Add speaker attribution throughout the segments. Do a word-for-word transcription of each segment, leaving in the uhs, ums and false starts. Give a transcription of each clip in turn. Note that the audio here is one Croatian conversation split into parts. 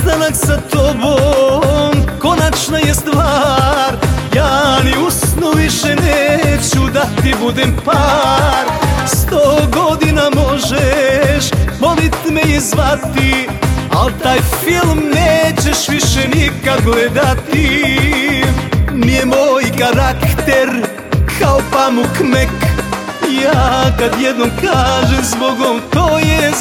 Speaker 1: Sastanak sa tobom konačna je stvar. Ja ni u snu više neću da ti budem par. Sto godina možeš volit me i zvati, al taj film nećeš više nikad gledati. Nije moj karakter kao pamuk mek. Ja kad jednom kažem zbogom, to je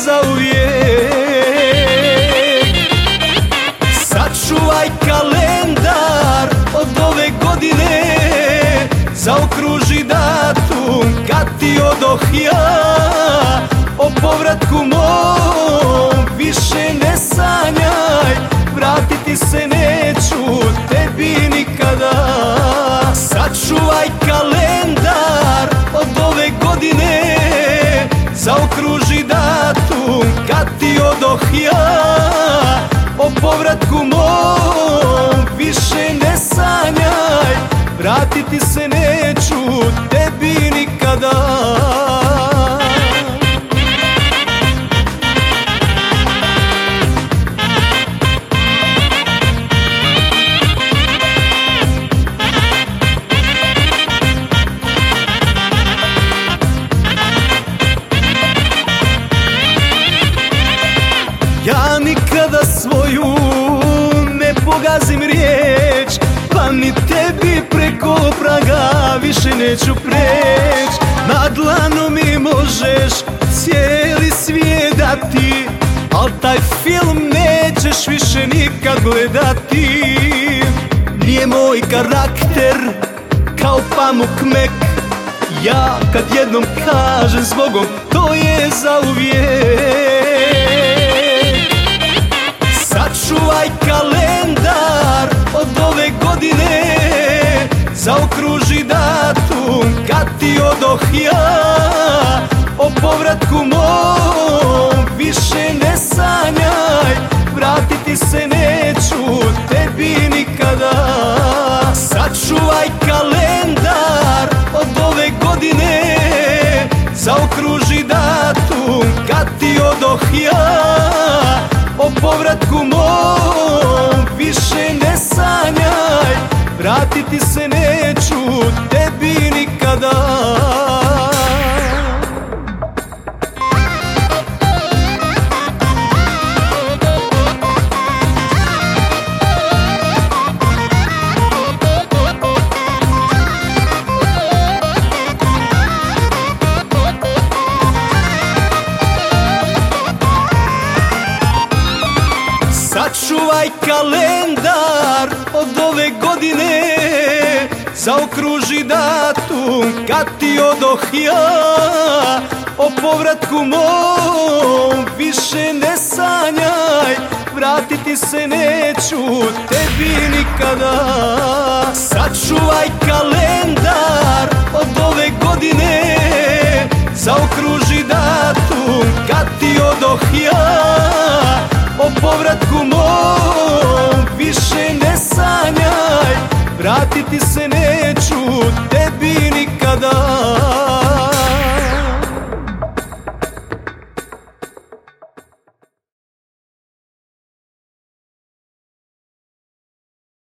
Speaker 1: zauvijek. Sačuvaj kalendar od ove godine, zaokruži datum kad ti odoh ja. O povratku mom više ne sanjaj, vratiti se neću tebi nikada. Sačuvaj kalendar od ove godine, zaokruži datum kad ti odoh ja. O povratku mom više ne sanjaj, vratiti se neću tebi nikada. Ja nikada svoju ne pogazim riječ, pa ni tebi preko praga više neću preć. Na dlanu mi možeš cijeli svijet dati, al taj film nećeš više nikad gledati. Nije moj karakter kao pamuk mek. Ja kad jednom kažem zbogom, to je zauvijek. Sačuvaj kalendar od ove godine, zaokruži datum kad ti odoh ja. O povratku mom više ne sanjaj, vratiti se neću tebi nikada. Sačuvaj kalendar od ove godine, zaokruži datum kad ti odoh ja. O povratku mom više ne sanjaj, vratiti se neću tebi nikada. Sačuvaj kalendar od ove godine, zaokruži datum kad ti odoh ja. O povratku mom više ne sanjaj, vratiti se neću tebi nikada. Sačuvaj kalendar od ove godine, zaokruži datum kad ti odoh ja. O povratku mom više ne sanjaj, vratiti se neću tebi nikada.